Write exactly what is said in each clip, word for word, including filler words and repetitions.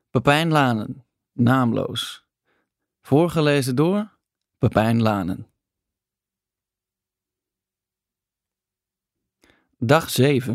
Pepijn Lanen, naamloos. Voorgelezen door Pepijn Lanen. Dag zeven.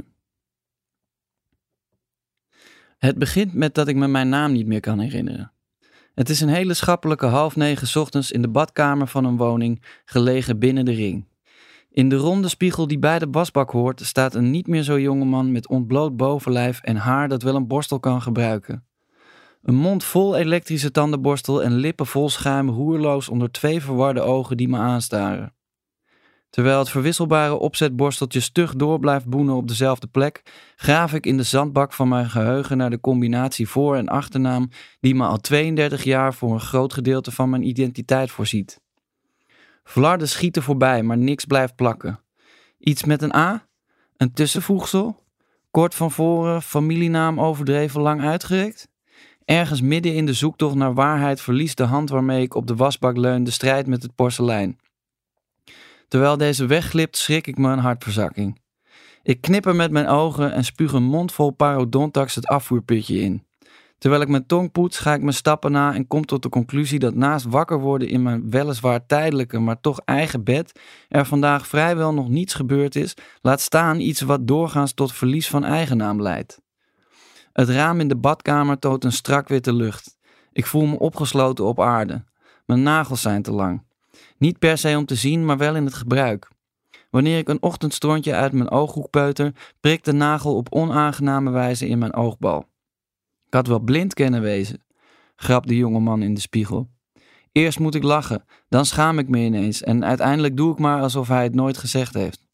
Het begint met dat ik me mijn naam niet meer kan herinneren. Het is een hele schappelijke half negen 's ochtends in de badkamer van een woning, gelegen binnen de ring. In de ronde spiegel die bij de wasbak hoort, staat een niet meer zo jonge man met ontbloot bovenlijf en haar dat wel een borstel kan gebruiken. Een mond vol elektrische tandenborstel en lippen vol schuim roerloos onder twee verwarde ogen die me aanstaren. Terwijl het verwisselbare opzetborsteltje stug door blijft boenen op dezelfde plek, graaf ik in de zandbak van mijn geheugen naar de combinatie voor- en achternaam die me al tweeëndertig jaar voor een groot gedeelte van mijn identiteit voorziet. Flarden schieten voorbij, maar niks blijft plakken. Iets met een A? Een tussenvoegsel? Kort van voren, familienaam overdreven lang uitgerekt? Ergens midden in de zoektocht naar waarheid verliest de hand waarmee ik op de wasbak leun de strijd met het porselein. Terwijl deze wegglipt, schrik ik me een hartverzakking. Ik knipper met mijn ogen en spuug een mond vol parodontax het afvoerputje in. Terwijl ik mijn tong poets, ga ik mijn stappen na en kom tot de conclusie dat naast wakker worden in mijn weliswaar tijdelijke, maar toch eigen bed, er vandaag vrijwel nog niets gebeurd is, laat staan iets wat doorgaans tot verlies van eigennaam leidt. Het raam in de badkamer toont een strak witte lucht. Ik voel me opgesloten op aarde. Mijn nagels zijn te lang. Niet per se om te zien, maar wel in het gebruik. Wanneer ik een ochtendstrontje uit mijn ooghoek peuter, prikt de nagel op onaangename wijze in mijn oogbal. Ik had wel blind kunnen wezen, grapt de jonge man in de spiegel. Eerst moet ik lachen, dan schaam ik me ineens en uiteindelijk doe ik maar alsof hij het nooit gezegd heeft.